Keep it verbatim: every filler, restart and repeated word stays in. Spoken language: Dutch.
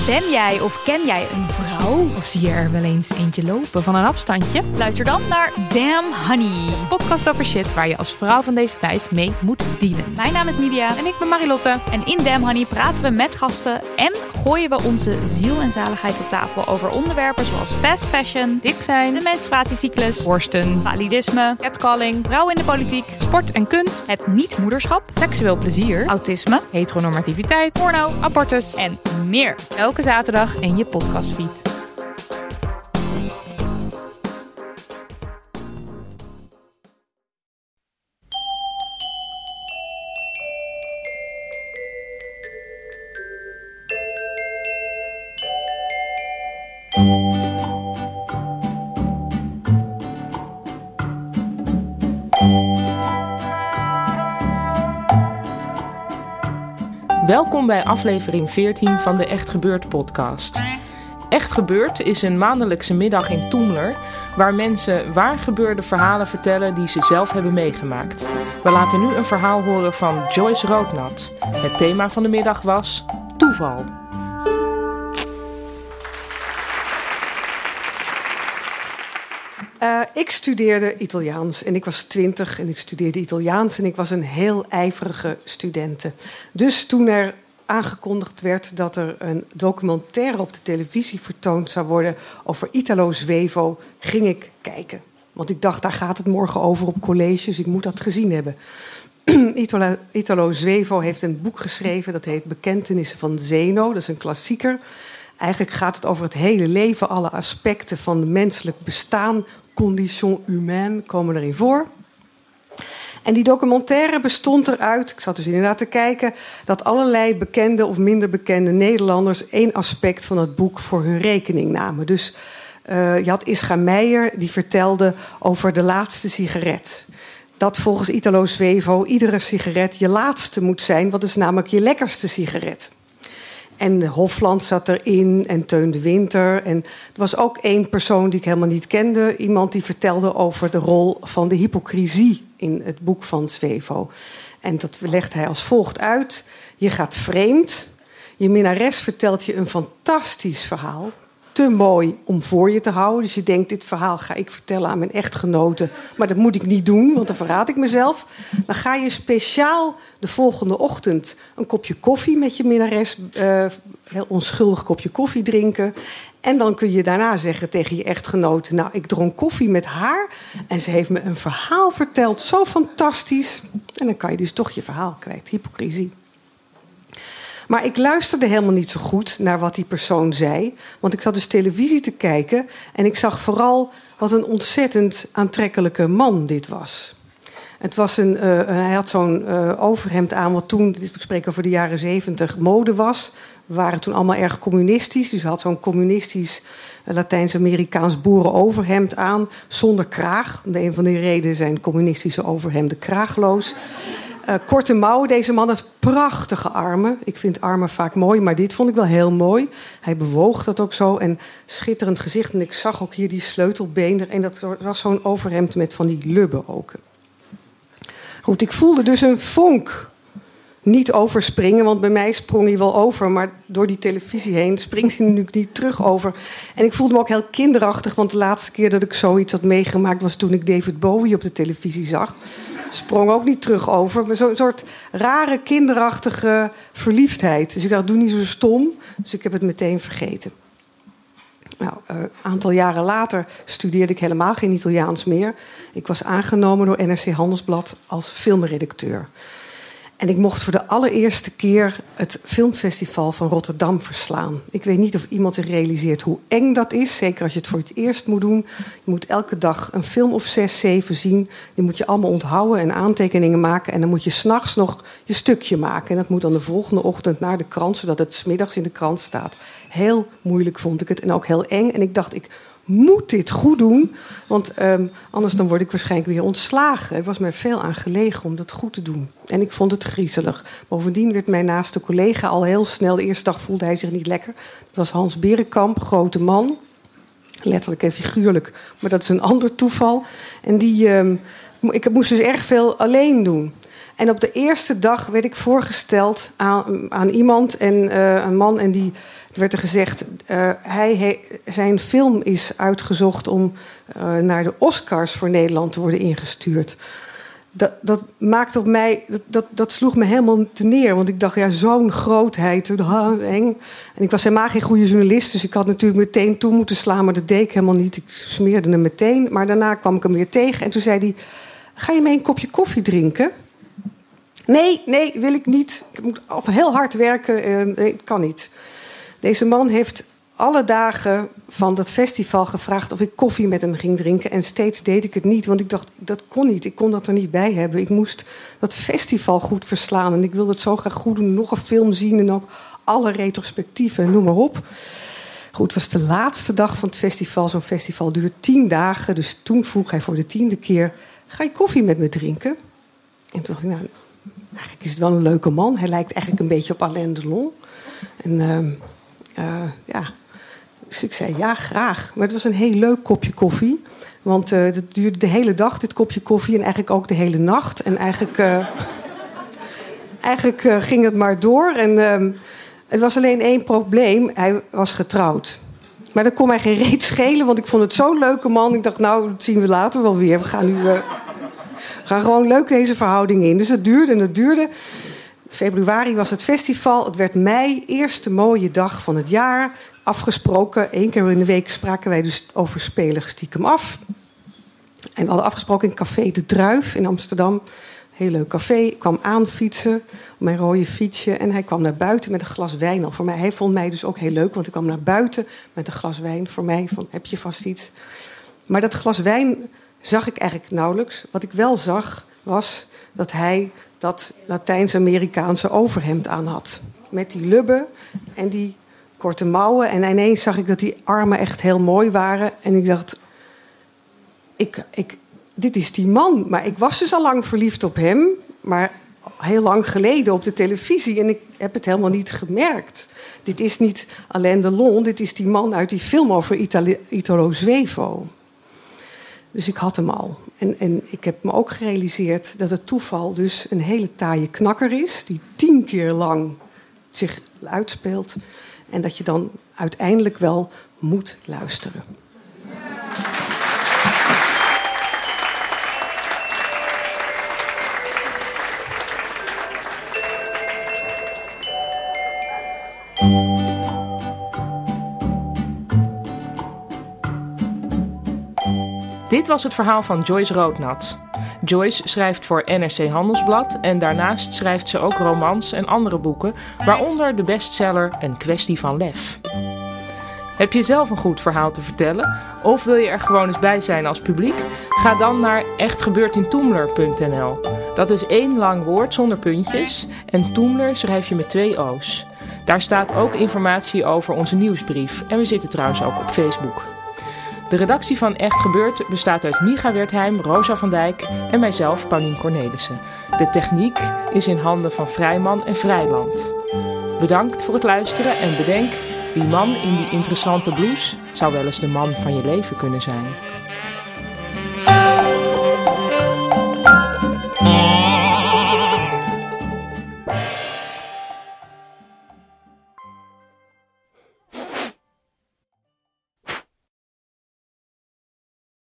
Ben jij of ken jij een vrouw? Of zie je er wel eens eentje lopen van een afstandje? Luister dan naar Damn Honey. Een podcast over shit waar je als vrouw van deze tijd mee moet dealen. Mijn naam is Nidia. En ik ben Marilotte. En in Damn Honey praten we met gasten en gooien we onze ziel en zaligheid op tafel over onderwerpen zoals fast fashion, dik zijn, de menstruatiecyclus, borsten, validisme, catcalling, vrouwen in de politiek, sport en kunst, het niet-moederschap, seksueel plezier, autisme, heteronormativiteit, porno, abortus en meer. Elke zaterdag in je podcastfeed. Welkom bij aflevering veertien van de Echt Gebeurd podcast. Echt Gebeurd is een maandelijkse middag in Toemler, waar mensen waargebeurde verhalen vertellen die ze zelf hebben meegemaakt. We laten nu een verhaal horen van Joyce Roodnat. Het thema van de middag was toeval. Uh, ik studeerde Italiaans en ik was twintig en ik studeerde Italiaans en ik was een heel ijverige studente. Dus toen er aangekondigd werd dat er een documentaire op de televisie vertoond zou worden over Italo Svevo, ging ik kijken. Want ik dacht, daar gaat het morgen over op college, dus ik moet dat gezien hebben. Italo, Italo Svevo heeft een boek geschreven, dat heet Bekentenissen van Zeno, dat is een klassieker. Eigenlijk gaat het over het hele leven, alle aspecten van het menselijk bestaan. Condition humaine komen erin voor. En die documentaire bestond eruit, ik zat dus inderdaad te kijken, dat allerlei bekende of minder bekende Nederlanders één aspect van het boek voor hun rekening namen. Dus uh, je had Ischa Meijer, die vertelde over de laatste sigaret. Dat volgens Italo Svevo iedere sigaret je laatste moet zijn, wat is namelijk je lekkerste sigaret. En Hofland zat erin en Teun de Winter. En er was ook één persoon die ik helemaal niet kende. Iemand die vertelde over de rol van de hypocrisie in het boek van Svevo. En dat legt hij als volgt uit. Je gaat vreemd. Je minnares vertelt je een fantastisch verhaal. Te mooi om voor je te houden. Dus je denkt, dit verhaal ga ik vertellen aan mijn echtgenote. Maar dat moet ik niet doen, want dan verraad ik mezelf. Dan ga je speciaal de volgende ochtend een kopje koffie met je minnares, uh, heel onschuldig kopje koffie drinken. En dan kun je daarna zeggen tegen je echtgenote, nou, ik dronk koffie met haar en ze heeft me een verhaal verteld, zo fantastisch. En dan kan je dus toch je verhaal kwijt, hypocrisie. Maar ik luisterde helemaal niet zo goed naar wat die persoon zei. Want ik zat dus televisie te kijken en ik zag vooral wat een ontzettend aantrekkelijke man dit was. Het was een, uh, hij had zo'n uh, overhemd aan wat toen, ik spreek over de jaren zeventig, mode was. We waren toen allemaal erg communistisch. Dus hij had zo'n communistisch uh, Latijns-Amerikaans boerenoverhemd aan, zonder kraag. Om de een van de redenen zijn communistische overhemden kraagloos. Uh, korte mouwen, deze man had prachtige armen. Ik vind armen vaak mooi, maar dit vond ik wel heel mooi. Hij bewoog dat ook zo en schitterend gezicht. En ik zag ook hier die sleutelbeen. En dat was zo'n overhemd met van die lubben ook. Goed, ik voelde dus een vonk niet overspringen, want bij mij sprong hij wel over, maar door die televisie heen springt hij nu niet terug over. En ik voelde me ook heel kinderachtig, want de laatste keer dat ik zoiets had meegemaakt was toen ik David Bowie op de televisie zag. Sprong ook niet terug over, maar zo'n soort rare kinderachtige verliefdheid. Dus ik dacht, doe niet zo stom, dus ik heb het meteen vergeten. Nou, een aantal jaren later studeerde ik helemaal geen Italiaans meer. Ik was aangenomen door N R C Handelsblad als filmredacteur. En ik mocht voor de allereerste keer het filmfestival van Rotterdam verslaan. Ik weet niet of iemand zich realiseert hoe eng dat is. Zeker als je het voor het eerst moet doen. Je moet elke dag een film of zes, zeven zien. Die moet je allemaal onthouden en aantekeningen maken. En dan moet je 's nachts nog je stukje maken. En dat moet dan de volgende ochtend naar de krant, zodat het 's middags in de krant staat. Heel moeilijk vond ik het en ook heel eng. En ik dacht, ik moet dit goed doen, want um, anders dan word ik waarschijnlijk weer ontslagen. Er was mij veel aan gelegen om dat goed te doen. En ik vond het griezelig. Bovendien werd mijn naaste collega al heel snel, de eerste dag voelde hij zich niet lekker. Dat was Hans Berenkamp, grote man. Letterlijk en figuurlijk, maar dat is een ander toeval. En die, um, ik moest dus erg veel alleen doen. En op de eerste dag werd ik voorgesteld aan, aan iemand, en, uh, een man, en die werd er gezegd, uh, hij, hij, zijn film is uitgezocht om uh, naar de Oscars voor Nederland te worden ingestuurd. Dat, dat maakte op mij, dat, dat, dat sloeg me helemaal te neer. Want ik dacht, ja, zo'n grootheid, ha, eng. En ik was helemaal geen goede journalist, dus ik had natuurlijk meteen toe moeten slaan, maar dat deed ik helemaal niet. Ik smeerde hem meteen, maar daarna kwam ik hem weer tegen. En toen zei hij, ga je mee een kopje koffie drinken? Nee, nee, wil ik niet. Ik moet of heel hard werken, uh, nee, kan niet. Deze man heeft alle dagen van dat festival gevraagd of ik koffie met hem ging drinken. En steeds deed ik het niet, want ik dacht, dat kon niet. Ik kon dat er niet bij hebben. Ik moest dat festival goed verslaan. En ik wilde het zo graag goed doen. Nog een film zien en ook alle retrospectieven, noem maar op. Goed, het was de laatste dag van het festival. Zo'n festival duurt tien dagen. Dus toen vroeg hij voor de tiende keer, ga je koffie met me drinken? En toen dacht ik, nou, eigenlijk is het wel een leuke man. Hij lijkt eigenlijk een beetje op Alain Delon. En uh, uh, ja... Dus ik zei, ja, graag. Maar het was een heel leuk kopje koffie. Want uh, dat duurde de hele dag, dit kopje koffie. En eigenlijk ook de hele nacht. En eigenlijk, uh, eigenlijk uh, ging het maar door. En uh, het was alleen één probleem. Hij was getrouwd. Maar dat kon mij geen reet schelen. Want ik vond het zo'n leuke man. Ik dacht, nou, dat zien we later wel weer. We gaan nu uh, gaan gewoon leuk deze verhouding in. Dus het duurde en het duurde. Februari was het festival. Het werd mei, eerste mooie dag van het jaar. Afgesproken, één keer in de week spraken wij dus over spelen stiekem af. En we hadden afgesproken in Café De Druif in Amsterdam. Heel leuk café. Ik kwam aanfietsen op mijn rode fietsje. En hij kwam naar buiten met een glas wijn al voor mij. Hij vond mij dus ook heel leuk, want ik kwam naar buiten met een glas wijn voor mij. Van, heb je vast iets? Maar dat glas wijn zag ik eigenlijk nauwelijks. Wat ik wel zag, was dat hij dat Latijns-Amerikaanse overhemd aan had. Met die lubben en die korte mouwen. En ineens zag ik dat die armen echt heel mooi waren. En ik dacht, ik, ik, dit is die man. Maar ik was dus al lang verliefd op hem. Maar heel lang geleden op de televisie. En ik heb het helemaal niet gemerkt. Dit is niet Alain Delon. Dit is die man uit die film over Itali- Italo Svevo. Dus ik had hem al. En, en ik heb me ook gerealiseerd dat het toeval dus een hele taaie knakker is. Die tien keer lang zich uitspeelt. En dat je dan uiteindelijk wel moet luisteren. Dit was het verhaal van Joyce Roodnat. Joyce schrijft voor N R C Handelsblad en daarnaast schrijft ze ook romans en andere boeken, waaronder de bestseller Een kwestie van lef. Heb je zelf een goed verhaal te vertellen? Of wil je er gewoon eens bij zijn als publiek? Ga dan naar echt gebeurt in toemler punt n l. Dat is één lang woord zonder puntjes en Toemler schrijf je met twee O's. Daar staat ook informatie over onze nieuwsbrief en we zitten trouwens ook op Facebook. De redactie van Echt Gebeurd bestaat uit Micha Wertheim, Rosa van Dijk en mijzelf, Paulien Cornelissen. De techniek is in handen van Vrijman en Vrijland. Bedankt voor het luisteren en bedenk, die man in die interessante blouse zou wel eens de man van je leven kunnen zijn.